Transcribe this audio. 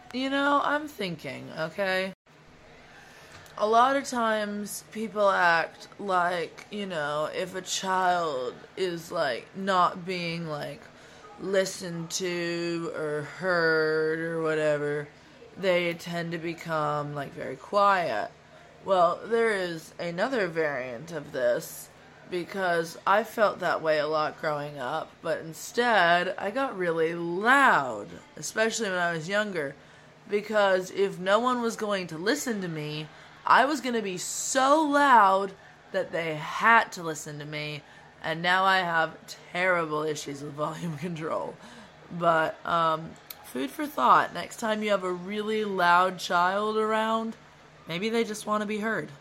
I'm thinking, okay? A lot of times people act like, if a child is, like, not being, like, listened to or heard or whatever, they tend to become, like, very quiet. Well, there is another variant of this because I felt that way a lot growing up, but instead I got really loud, especially when I was younger, because if no one was going to listen to me, I was going to be so loud that they had to listen to me, and now I have terrible issues with volume control. But, food for thought. Next time you have a really loud child around, maybe they just want to be heard.